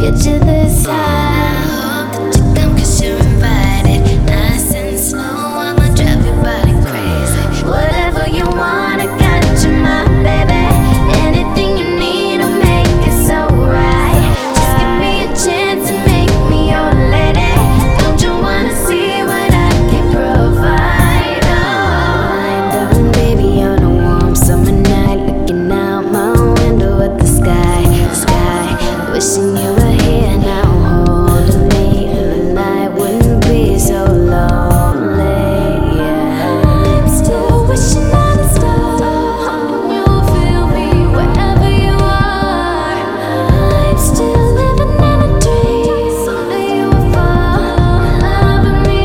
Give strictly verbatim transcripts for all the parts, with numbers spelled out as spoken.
get you this high. I hope that you come 'cause you're invited. Nice and slow, I'ma drive your body crazy. Whatever you want, I got you, my baby. Anything you need, I'll make it so right. Just give me a chance and make me your lady. Don't you wanna see what I can provide? Oh, lying down, baby, on a warm summer night, looking out my window at the sky, the sky. Wishing you were here now, holding me, and the night wouldn't be so lonely. Yeah. I'm still wishing on a star, hoping you'll feel me wherever you are. I'm still living in a dream. Someday you will fall in love with me.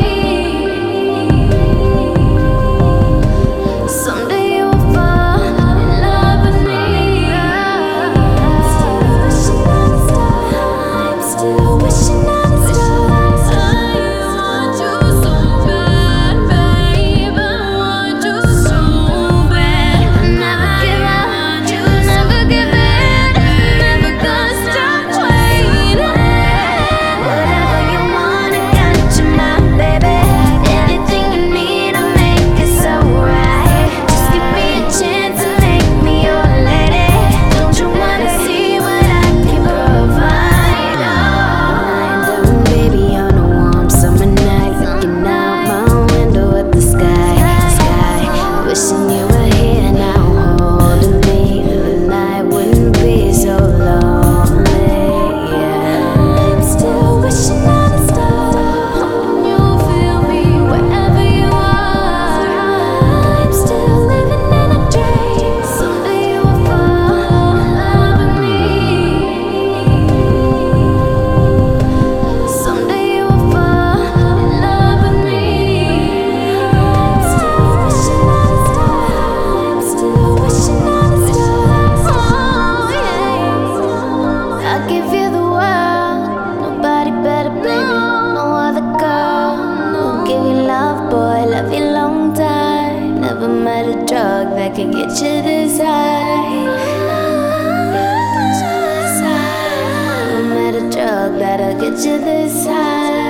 Someday you will fall in love with me. I'm still wishing on a star. I'm still wishing on a star. I want you so bad, babe. I want you so bad. Never give up, never give in. Never gonna stop waiting. Whatever you want, I got you, my baby. Anything you need, I'll make it so right. Just give me a chance and make me your lady. Don't you wanna see what I can provide? Oh, lying down, baby, on a warm summer night, looking out my window at the sky, sky. Wishing you were here now, holding me, and the night wouldn't be so lonely. Yeah. I'm still wishing on a star, hoping you'll feel me wherever you are. I'm still living in a dream. Someday you will fall in love with me. Someday you will fall in love with me. I'm still wishing on a star. I'm still wishing on a star. Oh yeah. I'll give you the world. Nobody better, baby. No other girl. Won't give you love, boy. Love you long time. Never met a drug that can get you this high. Never met a drug that'll get you this high.